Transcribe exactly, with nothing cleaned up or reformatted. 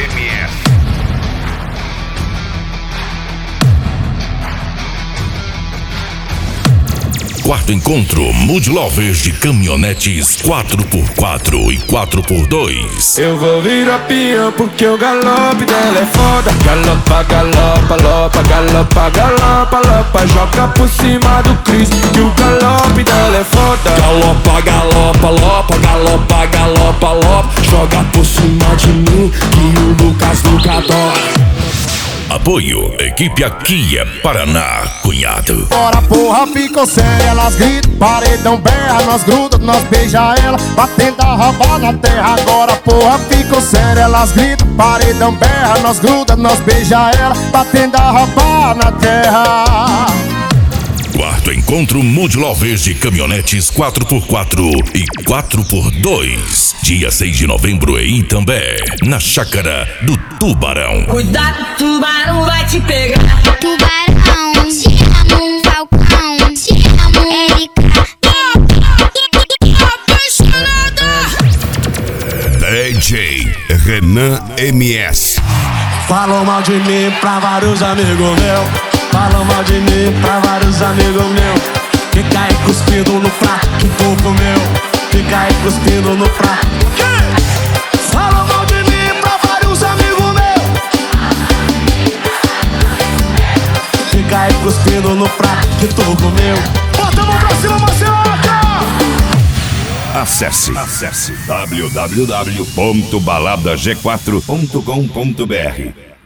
M S. Quarto encontro Mood Lovers de caminhonetes quatro por quatro e quatro por dois. Eu vou virar peão porque o galope dela é foda. Galopa, galopa, lopa, galopa, galopa, lopa. Joga por cima do Cris que o galope dela é foda. Galopa, galopa, lopa, galopa, galopa, lopa. Joga por cima de mim que o Lucas nunca adora. Apoio, equipe aqui é Paraná, cunhado. Bora porra, ficou séria, elas gritam, paredão berra, nós gruda, nós beija ela, batendo a roubar na terra. Agora porra, ficou séria, elas gritam, paredão berra, nós gruda, nós beija ela, batendo a roubar na terra. Quarto encontro Mood Lovers de caminhonetes quatro por quatro e quatro por dois. Dia seis de novembro em Itambé, na chácara do Tubarão. Cuidado, tubarão vai te pegar. Tubarão, te amo, Falcão, te amo, Erika. D J Renan M S. Falam mal de mim pra vários amigos meus. Falam mal de mim pra vários amigos meus. Fica aí cuspindo no prato que o povo meu. Fica aí cuspindo no prato. Falam mal de mim pra vários amigos meus. Fica aí cuspindo no prato que o povo meu. Bota a mão pra cima, Marcelota! Acesse, acesse w w w ponto balada g quatro ponto com ponto b r.